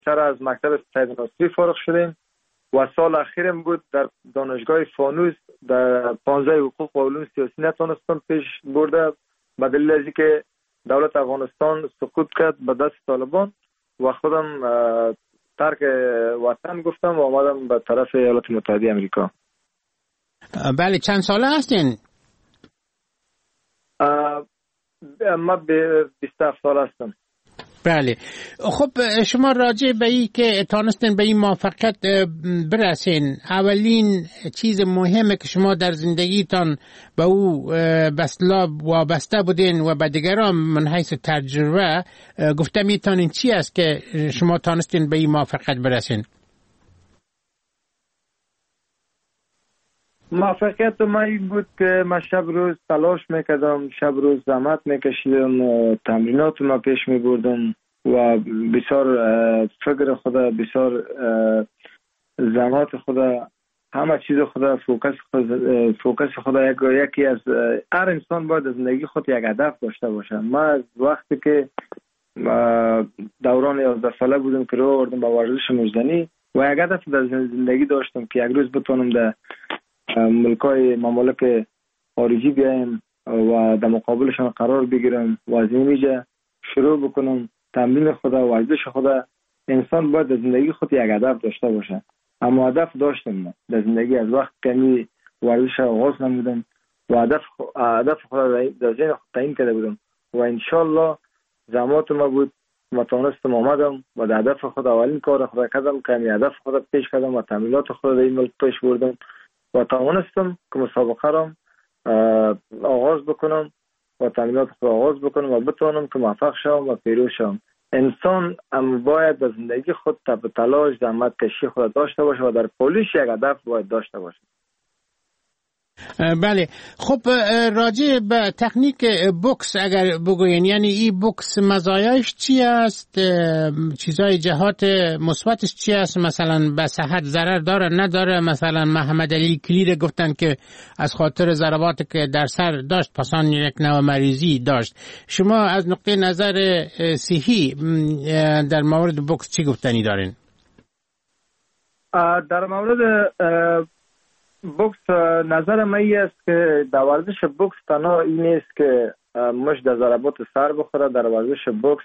سر از مکتب سید ناصری فارغ شدیم و سال اخیرم بود در دانشگاه فانوس در 15 حقوق و علوم سیاسی نتونستم پیش برده به دلیل از اینکه دولت افغانستان سقوط کرد به دست طالبان و خودم ترک وطن گفتم و آمدم به طرف ایالات متحده آمریکا. بله، چند ساله هستین؟ ما 27 سال هستم. بله. خب شما راجع به این که تانستین به این موفقیت برسین، اولین چیز مهمه که شما در زندگیتان به او بسلا وابسته بودین و به دیگران من حیث تجربه گفتم میتونین چی است که شما تانستین به این موفقیت برسین؟ موفقیت ما این بود که من شب روز تلاش میکردم، شب روز زحمت میکشیدم و تمرینات ما پیش میبردم و بسیار فکر خدا، بسیار زحمت خدا، همه چیز خدا، فوکس خدا یکی از هر انسان باید از زندگی خود یک هدف داشته باشه. من از وقتی که دوران 11 ساله بودم که رو آوردم به ورزش مجدنی و یک هدف در زندگی داشتم که یک روز بتونم در ممالک خارجی بیایم و در مقابلشان قرار بگیرم و از اینجا شروع بکنم تمرین خدا، ورزش خدا. انسان باید در زندگی خود یک هدف داشته باشه. اما هدف داشتم من در زندگی از وقت که ورزش آغاز نمودم و هدف خدا در ذهن خود تعیین کرده بودم و انشالله زحمات ما بود و تونستم آمدم و در هدف خود اولین کار خدا کردم که هدف خود پیش کردم و تمرینات خود در این ملک پیش بردم و توانستم که مسابقه را آغاز بکنم و تمرینات خود آغاز بکنم و بتوانم که موفق شوم و پیروز شوم. انسان باید در زندگی خود تلاش، زحمت کشی خود داشته باشه و در پولیش یک هدف باید داشته باشه. بله. خب راجع به تکنیک بوکس اگر بگوین، یعنی این بوکس مزایاش چی است؟ چیزای جهات مثبتش چی است؟ مثلا به صحت ضرر داره نداره؟ مثلا محمد علی کلیر گفتن که از خاطر ضرباتی که در سر داشت پسان یک نوع مریضی داشت. شما از نقطه نظر صحی در مورد بوکس چی گفتنی دارین؟ در مورد بوکس نظر من این است که در ورزش بوکس تنها این نیست که مش در ضربات سر بخوره. در ورزش بوکس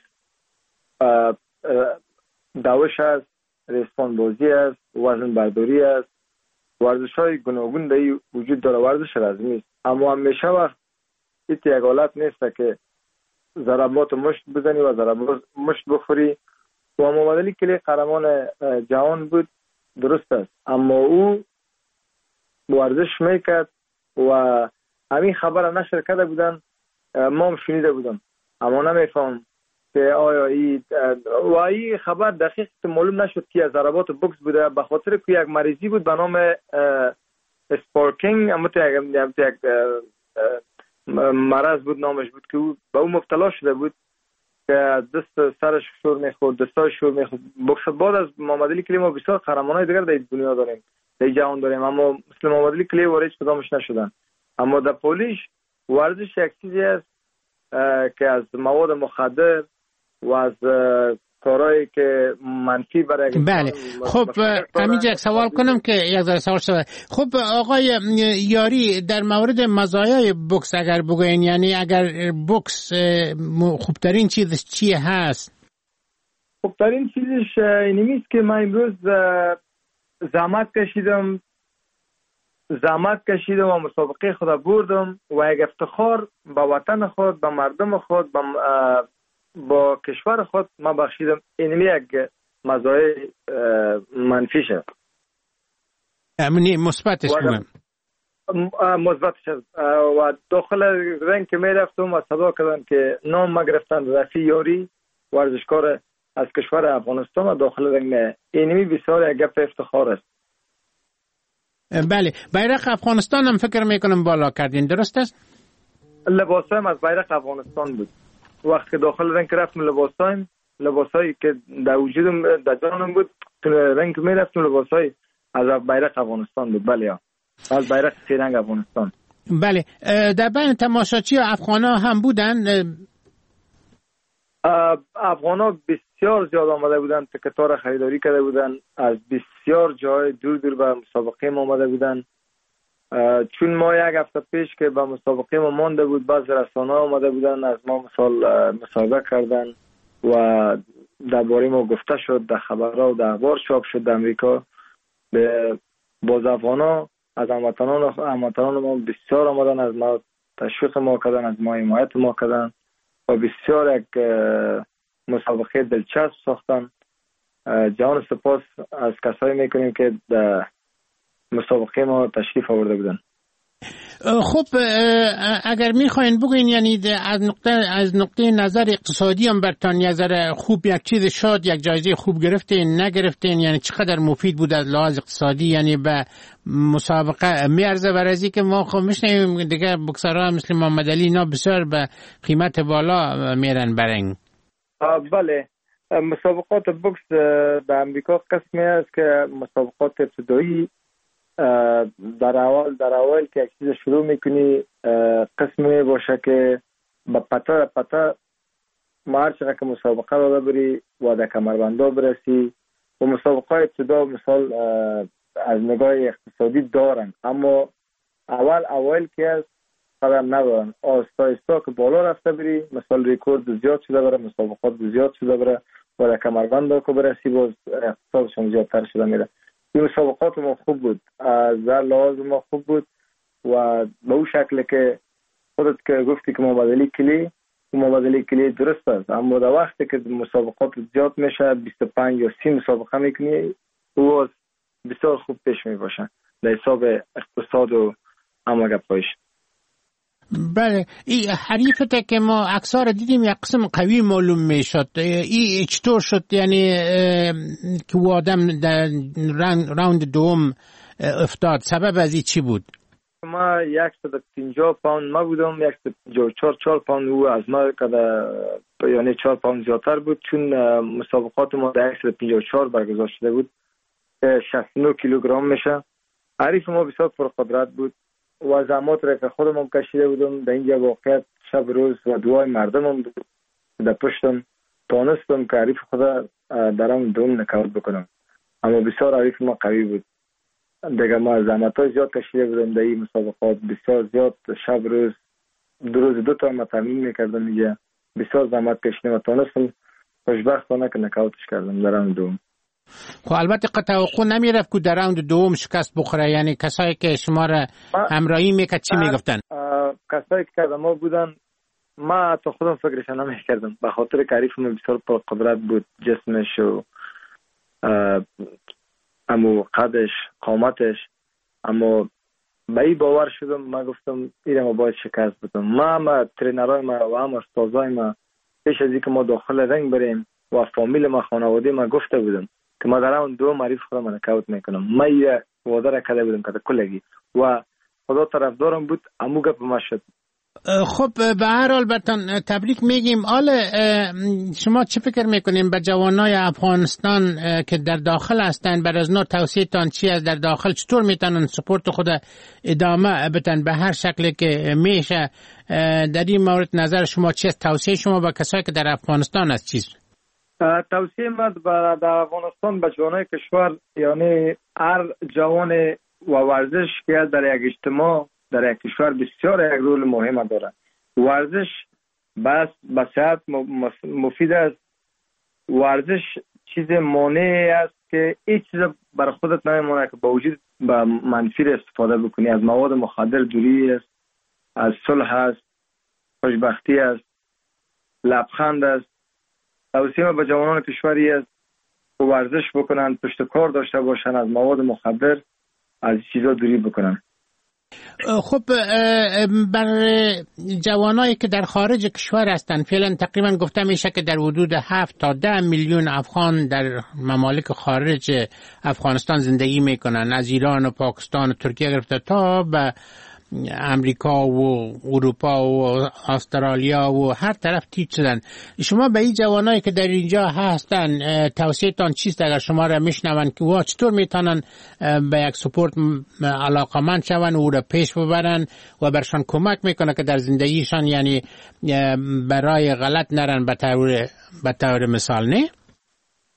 دوش است، ریسمان بازی است، وزن برداری است، ورزش های گوناگون در وجود داره. ورزش رزمی است اما همیشه وقت یک حالت نیست که ضربات مشت بزنی و ضربات مشت بخوری. و محمد علی کلی قهرمان جهان بود، درست است، اما او ورزش میکرد و همین خبر نشر کرده بودن، ما هم شنیده بودم اما نمیفهم که آیا این خبر دقیق معلوم نشد که از ضربات بوکس بوده، به خاطر که یک مریضی بود به نام اسپارکینگ، اما یک مرض بود نامش بود که او به او مبتلا شده بود که دست سرش شور میخورد، دستاش شور میخورد. بوکس بعد از محمد علی کلی ما بسیار قهرمانای دیگر در دنیا داریم، در جهان داریم، اما مثل محمد علی کلی وارد کدامش نشدن. اما در پولیش ورزش یک چیزی است که از مواد مخدر و از کارهایی که منفی برای بله. خب همینجا سوال کنم که یک ذره سوال شده. خب آقای یاری، در مورد مزایای بوکس اگر بگوین، یعنی اگر بوکس خوبترین چیزش چیه هست؟ خوبترین چیزش اینمی است که من امروز زحمت کشیدم و مسابقه خود بردم و یک افتخار به وطن خود، به مردم خود، با کشور خود ما بخشیدم. اینمی یک مزایای منفیش است. امنی مثبتش مثبتش است. و داخل رنگ که می رفتم و صدا کردن که نام ما گرفتن رفیع یاری، ورزشکار از کشور افغانستان، و داخل رنگ اینمی بسیار یک گپ افتخار است. بله. بیرق افغانستان هم فکر میکنم بالا کردین، درست است؟ لباسایم از بیرق افغانستان بود. وقتی داخل رنگ رفتم لباسایی که در وجودم در جانم بود، رنگ می رفتم لباسای از بیرق افغانستان بود. بله، از بیرق سه رنگ افغانستان. بله. در بین تماشاچی افغانا هم بودن؟ افغانا بسیار زیاد آمده بودن، تکتار خریداری کرده بودن، از بسیار جای دور دور به مسابقه ما آمده بودن. چون ما یک هفته پیش که به مسابقه ما مانده بود، بعض رسانه آمده بودن از ما مصاحبه کردن و درباره ما گفته شد، در خبرها و در اخبار چاپ شد در امریکا. به بازافانا از هموطنان ما بسیار آمدن، از ما تشویق ما کردن، از ما حمایت ما کردن و بسیار یک مسابقه دلچسب ساختن. جان سپاس از کسایی میکنیم که در مسابقه ما تشریف آورده بودن. خب اگر میخواین بگوین یعنی از نقطه نظر اقتصادی هم برتان یه ذره خوب یک چیز شد، یک جایزه خوب گرفتین نگرفتین، یعنی چقدر مفید بود از لحاظ اقتصادی، یعنی به مسابقه میارزه برازی که ما خب میشنیم دیگه بکسارها مثل محمد علی اینا بسیار به قیمت بالا میرن برنگ. بله، مسابقات بوکس در امریکا قسمی است که مسابقات ابتدایی در اول که یک چیز شروع میکنی قسمی باشه که با پتا ما هر چقدر که مسابقه را بری و در کمربندا برسی و مسابقه ابتدا مثال از نگاه اقتصادی دارن، اما اول که از قدم ندارن، آستا که بالا رفته بری مثال ریکورد زیاد شده بره، مسابقات زیاد شده بره و در کمربندا که برسی باز اقتصادشون زیادتر شده میره. این مسابقات ما خوب بود، از لحاظ ما خوب بود و به اون شکل که خودت که گفتی که مبادله کلی درست است، اما در وقتی که مسابقات زیاد میشه 25 یا 30 مسابقه میکنی او بسیار خوب پیش میباشه در حساب اقتصاد و همه گپایش. بله، این حریفته که ما اکثر دیدیم یک قسم قوی معلوم میشد، این چطور شد یعنی که او آدم در راوند دوم افتاد؟ سبب از این چی بود؟ ما 150 پوند ما بودم، 154 پوند او از ما یعنی 4 پوند زیادتر بود، چون مسابقات ما در 154 برگزار شده بود، 69 کیلوگرم میشه. حریف ما بسیار پرقدرت بود و زحمات را که خودم کشیده بودم در اینجا واقعیت شب روز و دعای مردمم در پشتم تانستم که حریف خدا درم دوم نکاوت بکنم، اما بسیار حریف ما قوی بود دیگه. ما زحمت‌های زیاد کشیده بودم در این مسابقات، بسیار زیاد شب روز دو تا ما تمرین میکردم اینجا، بسیار زحمت کشیدم و تانستم خوشبختانه که نکاوتش کردم در راوند دوم. خب البته توقع نمیرفت که در راوند دوم شکست بخوره، یعنی کسایی که شما را همراهی میکرد چی میگفتن؟ کسایی که ما بودن ما تا خودم فکرش نمیکردم، به خاطر که حریف ما بسیار پرقدرت بود، جسمش و امو قدش قامتش، اما به این باور شدم، ما گفتم ایره ما باید شکست بدم. ما ترینرهای ما و هم استازای ما پیش از اینکه ما داخل رنگ بریم و فامیل ما خانواده ما گفته بودم که ما در راوند دوم حریف خودم نکاوت میکنم. ما ایره وعده را کرده بودم که کلگی و خدا طرفدارم بود، امو گپ ما شد. خب به هر حال برتان تبریک میگیم. حالا شما چه فکر میکنیم به جوانای افغانستان که در داخل هستن، بر از نوع توصیه تان چی از در داخل چطور میتونن سپورت خود ادامه بدن به هر شکلی که میشه؟ در این مورد نظر شما چیست؟ توصیه شما به کسایی که در افغانستان است چیست؟ توصیه من در افغانستان به جوانای کشور، یعنی هر جوان و ورزش که در یک اجتماع در یک کشور بسیار یک رول مهم داره. ورزش بس به صحت مفید است. ورزش چیز مانعی است که هیچ چیز بر خودت نمیمونه که با وجود به منفی استفاده بکنی. از مواد مخدر دوری است، از صلح است، خوشبختی است، لبخند است. توصیه به جوانان کشوری است که ورزش بکنن، پشت کار داشته باشن، از مواد مخدر از چیزا دوری بکنن. خب بر جوانایی که در خارج کشور هستند فعلا تقریبا گفته میشه که در حدود 7 تا 10 میلیون افغان در ممالک خارج افغانستان زندگی میکنن، از ایران و پاکستان و ترکیه گرفته تا به امریکا و اروپا و استرالیا و هر طرف تیج شدن. شما به این جوانایی که در اینجا هستن توصیه تان چیست اگر شما را میشنون که وا چطور میتونن به یک سپورت علاقمند شون و او را پیش ببرن و برشان کمک میکنه که در زندگیشان یعنی برای غلط نرن به طور مثال؟ نه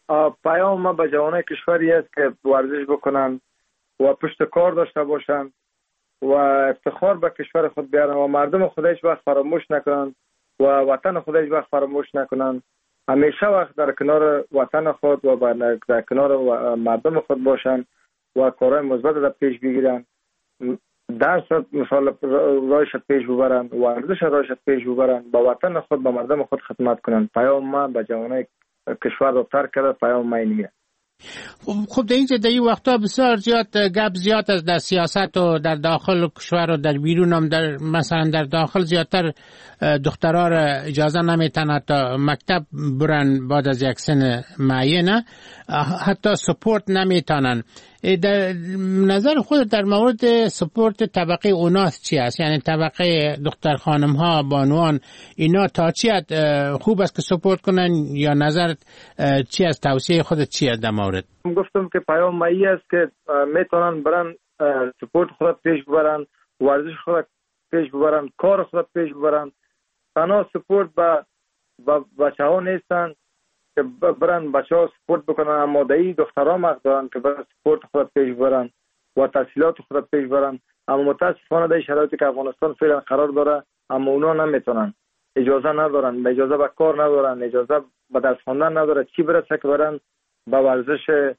پیام ما به جوانای کشوری است که ورزش بکنن و پشت کار داشته باشن و افتخار به کشور خود بیارن و مردم خود هیچ وقت فراموش نکنن و وطن خود هیچ وقت فراموش نکنن. همیشه وقت در کنار وطن خود و در کنار مردم خود باشن و کارهای مثبت را پیش بگیرن. درس مثلا رایش پیش ببرن، ورزش رایش پیش ببرن، با وطن خود با مردم خود خدمت کنن. پیام ما به جوانای کشور رو ترک کرده. پیام ما اینه. خب در این وقتا بسیار زیاد گپ زیاد از در سیاست و در داخل کشور و در بیرون هم مثلا در داخل زیادتر دخترها را اجازه نمیتونه تا مکتب برن بعد از یک سن معینه، حتی سپورت نمیتونن. در نظر خود در مورد سپورت طبقه اوناس چی است؟ یعنی طبقه دختر خانم ها بانوان اینا تا چی خوب است که سپورت کنن یا نظر چی است؟ توصیه خود چی است در مورد؟ گفتم که پیام مایی است که میتونن برن سپورت خود پیش ببرن، ورزش خود پیش ببرن، کار خود پیش ببرن. تنها سپورت با بچه ها نیستن که برن بچه ها سپورت بکنن، اما دایی دخترها مقد دارن که برن سپورت خود پیش برن و تحصیلات خود پیش برن. اما متاسفانه در شرایطی که افغانستان فعلا قرار داره اما اونا نمیتونن، اجازه ندارن، اجازه به کار ندارن، اجازه به درس خواندن نداره، چی برسه که برن به ورزش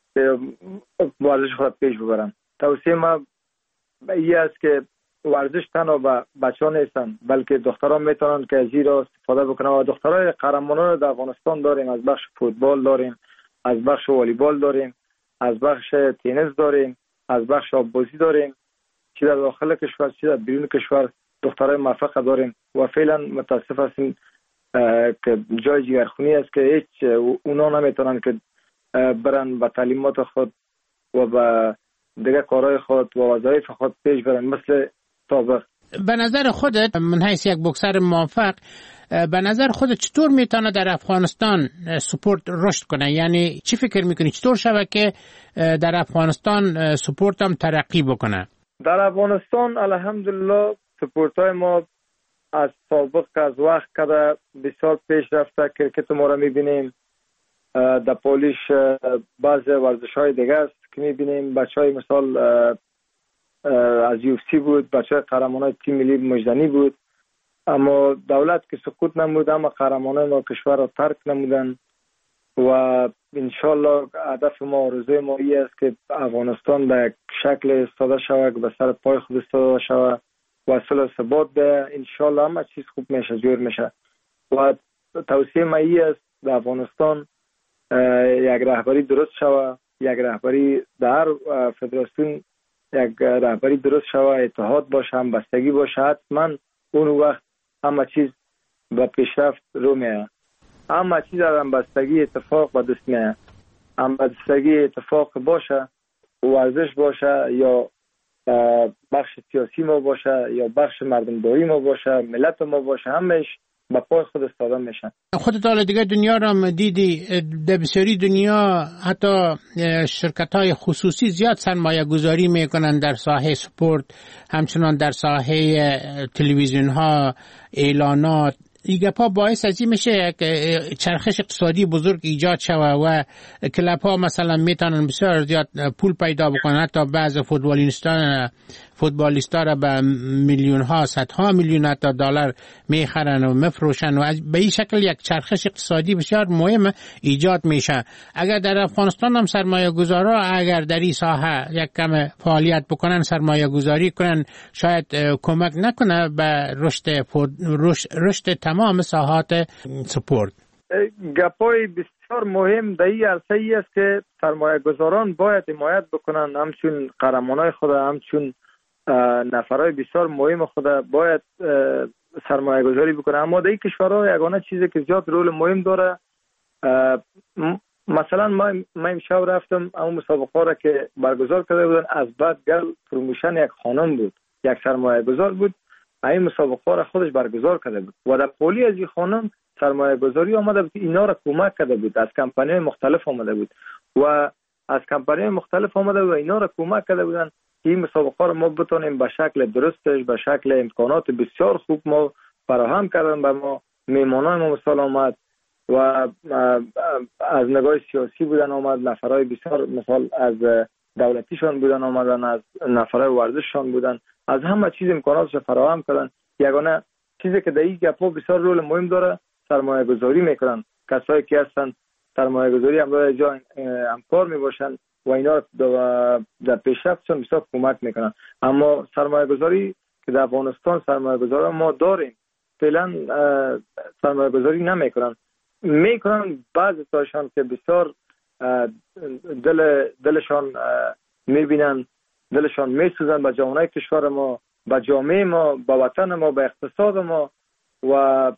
خود پیش ببرن. توصیه ما این است که ورزش تنها به بچه‌ها نیستن بلکه دخترها میتونن که از این را استفاده بکنن و دخترای قهرمانان در افغانستان داریم. از بخش فوتبال داریم، از بخش والیبال داریم، از بخش تنیس داریم، از بخش آببازی داریم، چی در داخل کشور چی در بیرون کشور دخترای موفق داریم و فعلا متاسف هستیم که جای جگرخونی است که هیچ اونا نمیتونن که برن به تعلیمات خود و به دیگه کارهای خود و وظایف خود پیش برن مثل سابق. به نظر خودت من حیث یک بوکسر موفق، به نظر خودت چطور میتونه در افغانستان سپورت رشد کنه؟ یعنی چی فکر میکنی چطور شود که در افغانستان سپورت هم ترقی بکنه؟ در افغانستان الحمدلله سپورت های ما از سابق از وقت کده بسیار پیش رفته. کرکت ما را میبینیم، در پولیش بعض ورزش های دیگه است که میبینیم. بچه های مثال از UFC بود، بچه های قهرمان های تیم ملی مجدنی بود، اما دولت که سکوت نمود، اما قهرمان های ما کشور را ترک نمودن و انشالله هدف ما آرزوی ما این است که افغانستان به شکل استاده شود، به سر پای خود استاده شود و صلح ثبات به انشالله همه چیز خوب میشه، جور میشه. و توصیه ما این است در افغانستان یک رهبری درست شود، یک رهبری در فدراسیون یک رهبری درست شود، اتحاد باشه، همبستگی باشه. حتما اون وقت همه چیز به پیشرفت رو میه. همه چیز در همبستگی اتفاق به دست میه. همبستگی اتفاق باشه، ورزش باشه یا بخش سیاسی ما باشه یا بخش مردمداری ما باشه، ملت ما باشه، همش با پای خود استفاده میشن. خودت حالا دیگه دنیا رو دیدی، در بسیاری دنیا حتی شرکت های خصوصی زیاد سرمایه گذاری میکنن در ساحه سپورت، همچنان در ساحه تلویزیون ها، اعلانات. این گپا باعث از این میشه که چرخش اقتصادی بزرگ ایجاد شود و کلب ها مثلا میتونن بسیار زیاد پول پیدا بکنن، حتی بعض فوتبالیستا را به میلیون ها، صدها میلیون حتی دلار میخرن و میفروشن و به این شکل یک چرخش اقتصادی بسیار مهم ایجاد میشه. اگر در افغانستان هم سرمایه گذارا اگر در این ساحه یک کم فعالیت بکنن، سرمایه گذاری کنن، شاید کمک نکنه به رشد تمام ساحات سپورت. گپای بسیار مهم در این عرصه ای است که سرمایه گذاران باید حمایت بکنن، همچون قهرمانای خود، همچون نفرای بسیار مهم خود باید سرمایه گذاری بکنن. اما در این کشورها یگانه چیزی که زیاد رول مهم داره، مثلا ما امشب رفتم اون مسابقه را که برگزار کرده بودن، از بعد گل پروموشن یک خانم بود، یک سرمایه گذار بود، این مسابقه را خودش برگزار کرده بود و در پولی از این خانم سرمایه گذاری آمده بود، اینا را کمک کرده بود، از کمپانی مختلف آمده بود و از کمپانی مختلف آمده بود و اینا را کمک کرده بودن که این مسابقه را ما بتونیم به شکل درستش، به شکل امکانات بسیار خوب ما فراهم کردن به ما. میمانای ما مثال آمد، و از نگاه سیاسی بودن آمد، نفرای بسیار مثال از دولتیشان بودن آمدن، از نفرای ورزششان بودن، از همه چیز امکاناتش فراهم کردن. یگانه چیزی که در این گپا بسیار رول مهم داره سرمایه گذاری میکنن. کسایی که هستن سرمایه گذاری هم جا همکار میباشن و اینا در پیشرفتشون بسیار کمک میکنن. اما سرمایه گذاری که در افغانستان سرمایه گذاری ما داریم فعلا سرمایه گذاری میکنن بعضی تاشان که بسیار دلشان میبینن، دلشان میسوزن به جامعه کشور ما، به جامعه ما، به وطن ما، به اقتصاد ما. و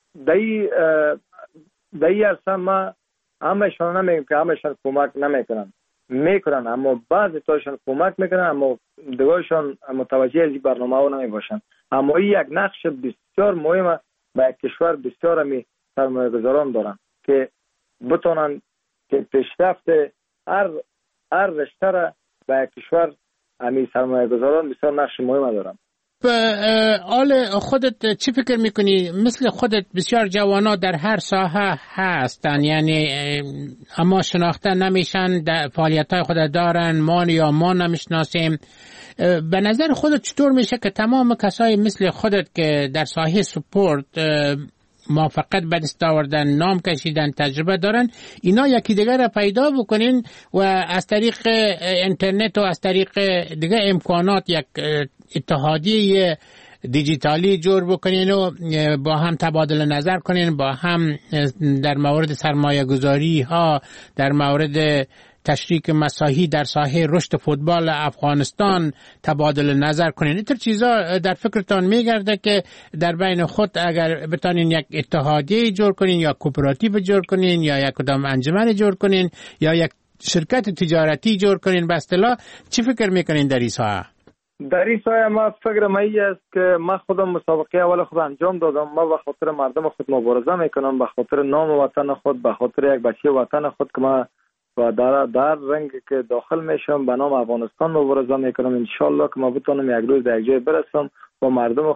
دایی اصلا ما همهشان نمیگم که همهشان کمک میکنن، اما بعضی تاشان کمک میکنن، اما دیگرشان متوجه از این برنامه ها نمیباشن. اما این یک نقش بسیار مهمه به کشور بسیار همی سرمایه گذاران دارن که بتونن که پیشرفت هر رشته را به کشور همی سرمایه گذاران بسیار نقش مهمه دارن. آل خودت چی فکر میکنی؟ مثل خودت بسیار جوانا در هر ساحه هستن، یعنی اما شناخته نمیشن، فعالیت‌های خود دارن، ما نمیشناسیم. به نظر خودت چطور میشه که تمام کسای مثل خودت که در ساحه سپورت موفقیت به دست آوردن، نام کشیدن، تجربه دارن، اینا یکی دیگر را پیدا بکنین و از طریق اینترنت و از طریق دیگه امکانات یک اتحادیه دیجیتالی جور بکنین و با هم تبادل نظر کنین، با هم در مورد سرمایه گذاری ها، در مورد تشریک مساحی در ساحه رشد فوتبال افغانستان تبادل نظر کنین. اینطور چیزا در فکرتان میگرده که در بین خود اگر بتانین یک اتحادیه جور کنین یا کوپراتیو جور کنین یا یک کدام انجمن جور کنین یا یک شرکت تجارتی جور کنین، به اصطلاح چی فکر میکنین در این ساحه؟ در این سایه ما فکر مایی است که ما خودم مسابقه اول خود انجام دادم. ما به خاطر مردم خود مبارزه میکنم، به خاطر نام وطن خود، به خاطر یک بچه وطن خود که ما و در رنگ که داخل میشم به نام افغانستان مبارزه میکنم. انشالله که ما بتونم یک روز در یک جای برسم و مردم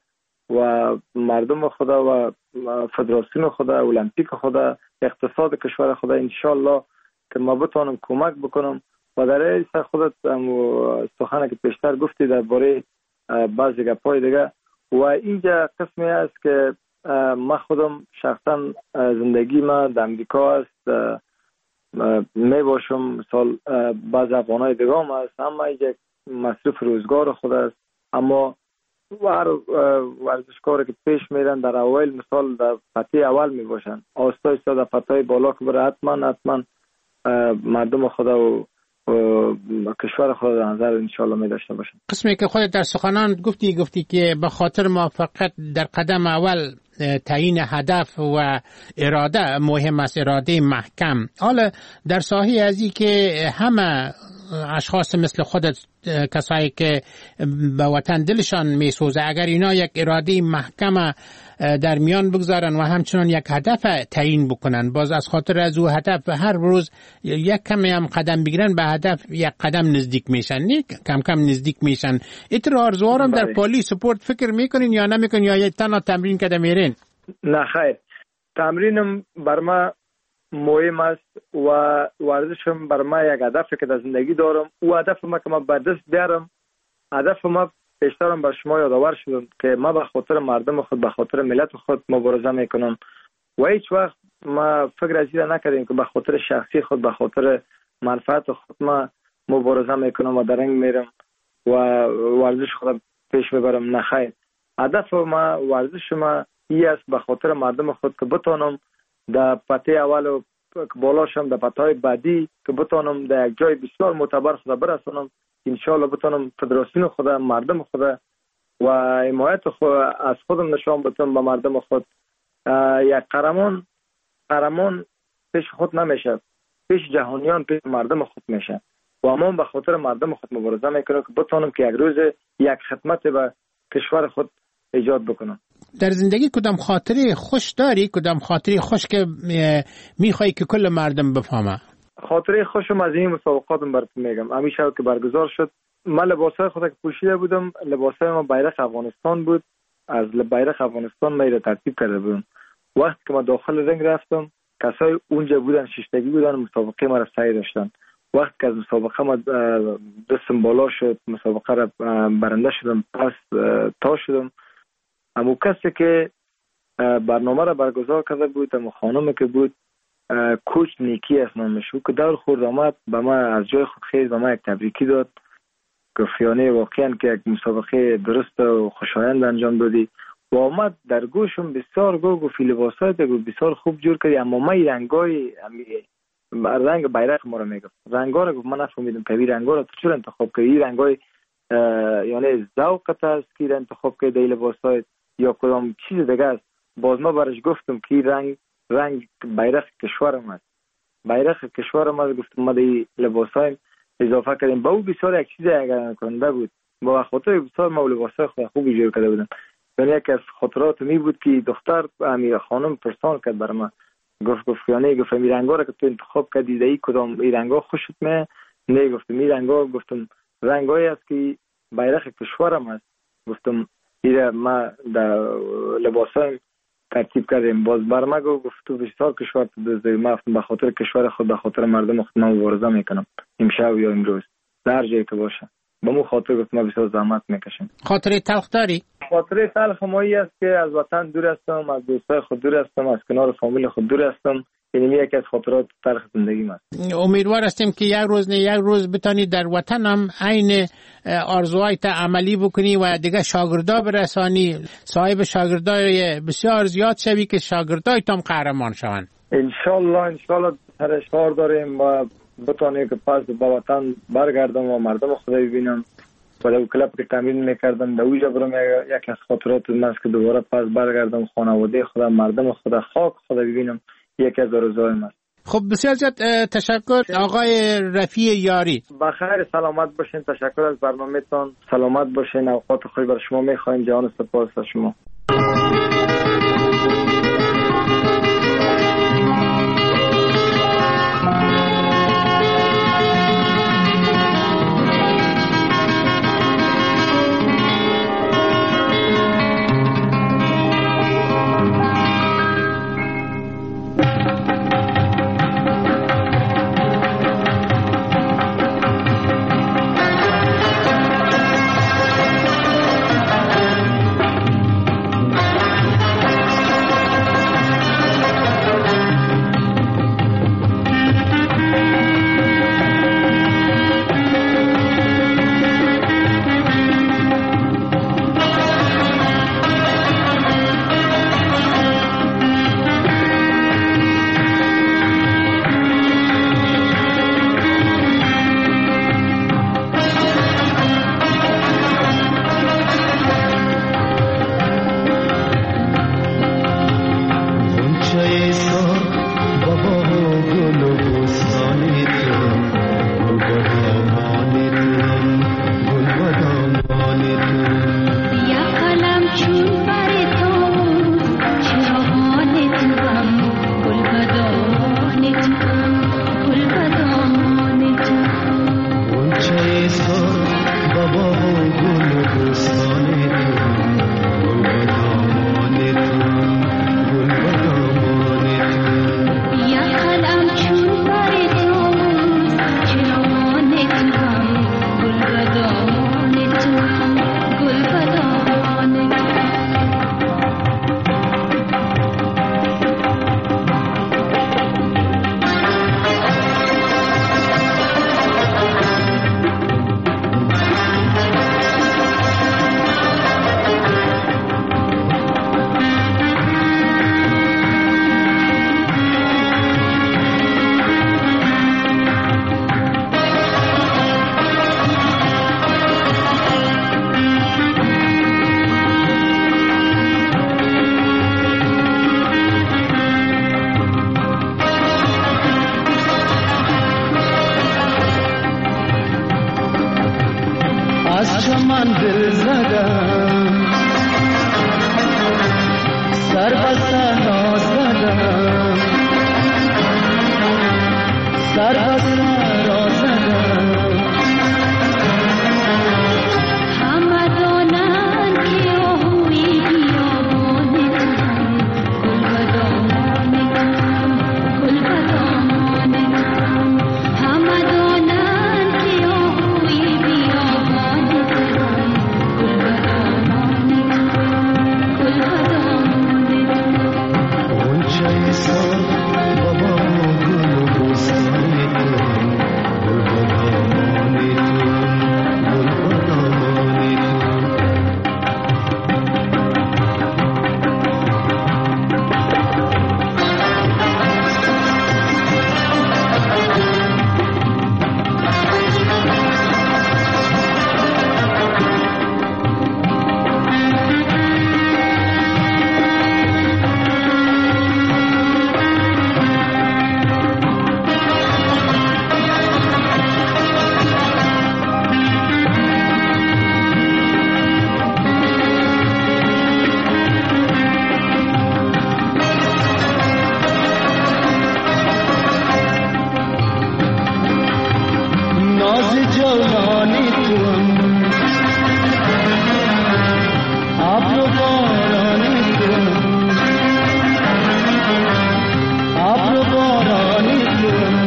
خود و فدراسیون خود، المپیک خود، اقتصاد کشور خود، انشالله که ما بتونم کمک بکنم. و در این خودت سخنه که پیشتر گفتی درباره بعضی گپای دیگه و اینجا قسمی است که ما خودم شخصا زندگی ما در امریکا است، می باشم مثال بعض افغانای دیگه هم است، اما یک مصرف روزگار خود است. اما ورزشکاری که پیش میرن در اول مثال در پته اول می باشن، آستا ایستا در پته بالا که بره حتما مردم خود و کشور خود در نظر انشالله می داشته باشن. قسمی که خودت در سخنان گفتی که به خاطر موفقیت در قدم اول تعیین هدف و اراده مهم است، اراده محکم. حالا در ساحه ازی که همه اشخاص مثل خودت، کسایی که به وطن دلشان میسوزه، اگر اینا یک اراده محکم در میان بگذارن و همچنان یک هدف تعیین بکنن، باز از خاطر از او هدف هر روز یک کمی هم قدم بگیرن به هدف یک قدم نزدیک میشن، نه کم کم نزدیک میشن. ایتر آرزوارم در پالی سپورت فکر میکنین یا نمیکنین یا تنها تمرین کده میرین؟ نه خیر، تمرینم بر ما مهم است و ورزشم بر ما یک هدفی که در زندگی دارم. او هدف ما که ما به دست بیارم، هدف ما پیشترم بر شما یادآور شدم که ما به خاطر مردم خود، به خاطر ملت خود مبارزه میکنم و هیچ وقت ما فکر از این نکردیم که به خاطر شخصی خود، به خاطر منفعت خود ما مبارزه میکنم و درنگ میرم و ورزش خود پیش میبرم. نخیر، هدف ما، ورزش ما این است به خاطر مردم خود که بتونم در پته اول و بالاشم در پته بعدی که بتونم در یک جای بسیار معتبر خود برسونم. انشالله بتونم فدراسیون خود، مردم خود و حمایت خود از خودم نشان بدم به مردم خود. یک قهرمان پیش خود نمیشه، پیش جهانیان، پیش مردم خود میشه و ما به خاطر مردم خود مبارزه میکنم که بتونم که یک روز یک خدمت به کشور خود ایجاد بکنم. در زندگی کدام خاطره خوش داری؟ کدام خاطره خوش که میخوای که کل مردم بفهمه؟ خاطره خوشم از این مسابقاتم براتون میگم. همیشه که برگزار شد، من لباسای خود که پوشیده بودم، لباسای ما بیرق افغانستان بود. از بیرق افغانستان ما را ترتیب کرده بودم وقتی که ما داخل رنگ رفتم کسای اونجا بودن ششتگی بودن مسابقه ما را سعی داشتن. وقتی که از مسابقه ما دستم بالا شد مسابقه را برنده شدم پس تا شدم اما کسی که برنامه را برگزار کرده بود اما خانم که بود کوچ نیکی اسمش بود که دور خورد آمد به ما از جای خود خیز به ما یک تبریکی داد گفت یعنی واقعا که یک مسابقه درست و خوشایند انجام دادی و آمد در گوشم بسیار گفت لباسات بسیار خوب جور کردی اما ما این رنگای رنگ بیرق ما رو میگفت رنگا رو گفت من نفهمیدم که این رنگا رو تو چرا انتخاب کردی این رنگای یعنی ذوقت است که انتخاب کردی لباسات یا کدام چیز دیگه است. باز ما برش گفتم که رنگ بیرق کشورم است بیرق کشورم است. گفتم ما دی لباسای اضافه کردیم با او بسیار یک چیز اگر کننده بود با خاطر بسیار ما لباسای خود خوبی جور کرده بودم. یعنی یک از خاطرات می بود که دختر امیر خانم پرسان کرد برای من گفت یعنی گفت این رنگا رو که تو انتخاب کردی دی کدام این رنگا خوشت میاد؟ نه گفتم این رنگا گفتم رنگایی است که بیرق کشورم است. گفتم این ما در لباسایم ترتیب کردیم. باز بر ما گفت تو بسیار کشور دوست داری. ما به خاطر کشور خود به خاطر مردم خود مبارزه میکنم امشب یا امروز در جایی که باشه با مو خاطر گفت ما بسیار زحمت میکشیم. خاطره تلخ داری؟ خاطره تلخ مایی است که از وطن دور هستم از دوستای خود دور هستم از کنار فامیل خود دور هستم. یعنی یکی از خاطرات تلخ زندگی است. امیدوار هستیم که یک روز بتانی در وطن هم عین آرزوهایت عملی بکنی و دیگه شاگردا برسانی صاحب شاگردای بسیار زیاد شوی که شاگردایت هم قهرمان شوند. ان شاء الله کار داریم و بتونیم که پس به وطن برگردم و مردم خدا ببینم و در کلاب که تمرین میکردم در اوجا برم یک از خاطرات من که دوباره پس برگردم خانواده خدا مردم خدا خاک خدا ببینم یکی از آرزوهایم است. خب بسیار زیاد تشکر آقای رفیع یاری. بخیر سلامت باشین. تشکر از برنامه‌تان. سلامت باشین. اوقات خوبی بر شما می‌خوایم. جان سپاس از شما. ناز جوانی توام، ابر و بارانی توام، ابر و بارانی توام.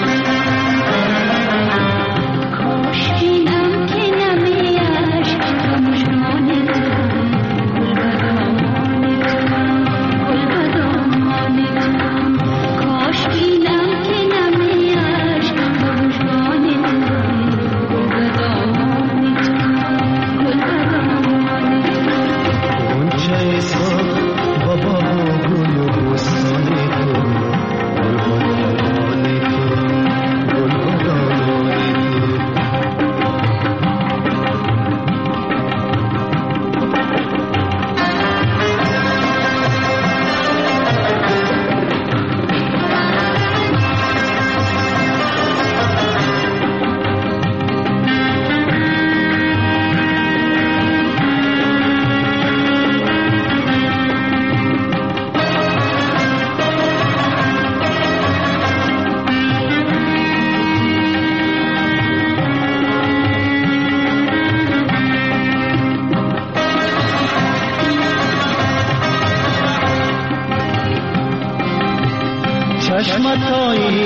کاش بینم که نمیاش مشکانی توام، گل بدامانی توام. کاش بینم که نمیاش مشکانی توام، گل بدامانی توام، گل بدامانی توام. غنچه صبح بابا گل و بستانی توام، گل بدامانی توام، گل بدامانی توام. چشمتایی